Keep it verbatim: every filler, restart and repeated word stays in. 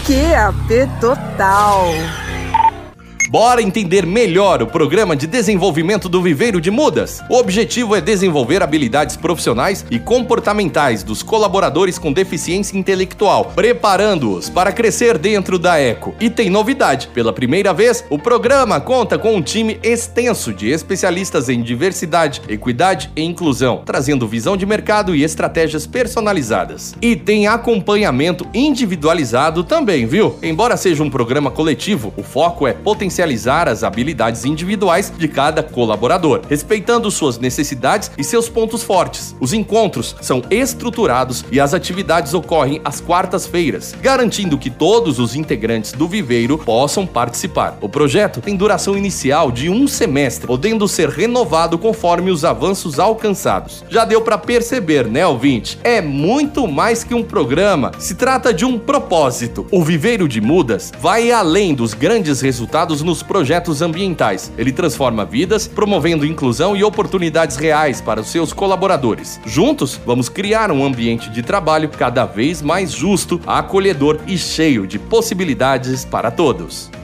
Q A P total. Bora entender melhor o Programa de Desenvolvimento do Viveiro de Mudas. O objetivo é desenvolver habilidades profissionais e comportamentais dos colaboradores com deficiência intelectual, preparando-os para crescer dentro da Eco. E tem novidade: pela primeira vez, o programa conta com um time extenso de especialistas em diversidade, equidade e inclusão, trazendo visão de mercado e estratégias personalizadas. E tem acompanhamento individualizado também, viu? Embora seja um programa coletivo, o foco é potencializar as habilidades individuais de cada colaborador, respeitando suas necessidades e seus pontos fortes. Os encontros são estruturados e as atividades ocorrem às quartas-feiras, garantindo que todos os integrantes do Viveiro possam participar. O projeto tem duração inicial de um semestre, podendo ser renovado conforme os avanços alcançados. Já deu para perceber, né, ouvinte? É muito mais que um programa, se trata de um propósito. O Viveiro de Mudas vai além dos grandes resultados nos projetos ambientais. Ele transforma vidas, promovendo inclusão e oportunidades reais para os seus colaboradores. Juntos, vamos criar um ambiente de trabalho cada vez mais justo, acolhedor e cheio de possibilidades para todos.